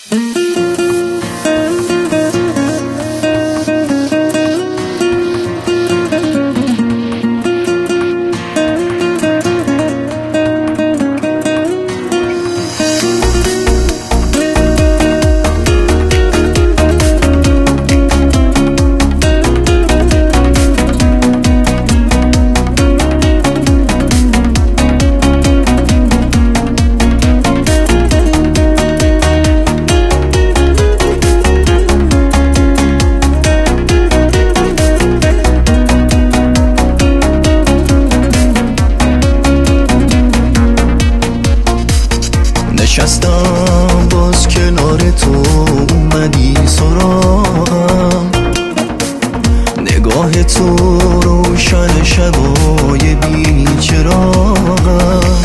نشستم باز کنار تو اومدی سراغم، نگاه تو روشن شبای بیچراغم،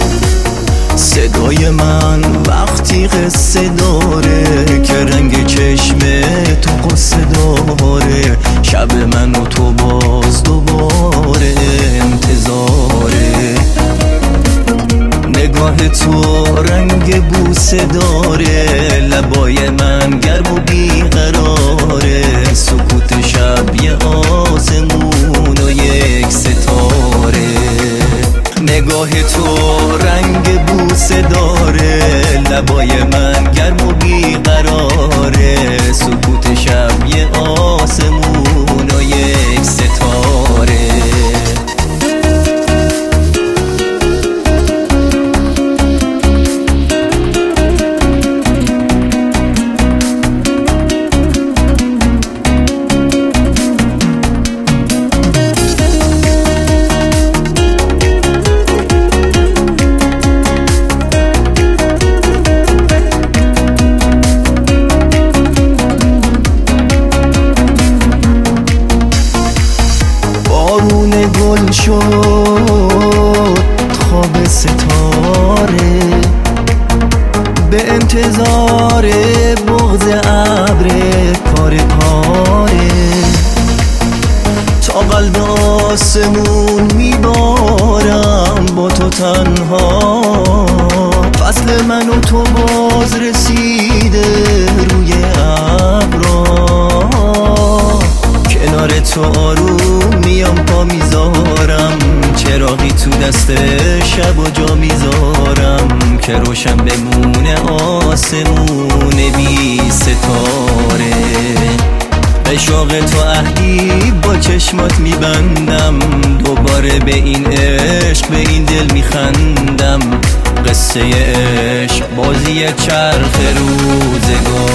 صدای من وقتی قصه داره که رنگ چشم تو قصه داره، شب من و تو باز دوباره انتظاره، نگاه تو رنگ بوسه داره، لبای من گرم و بیقراره، سکوت شب یه آسمون و یک ستاره، نگاه تو رنگ بوسه داره، لبای من گرم و بیقراره، سکوت شب یه آسمون و یک ستاره. بارون گل شد خواب ستاره، به انتظار بغض ابر پاره پاره، تا قلب آسمون میبارم با تو تنها، فصل من و تو باز رسیده روی ابرا، کنار تو آروم میام پا میذارم، چراغی تو دست شب و جا میذارم، که روشن بمونه آسمون بی ستاره، به شوق تو عهدی با چشمات میبندم، دوباره به این عشق به این دل میخندم، قصه عشق بازی چرخ روزگار.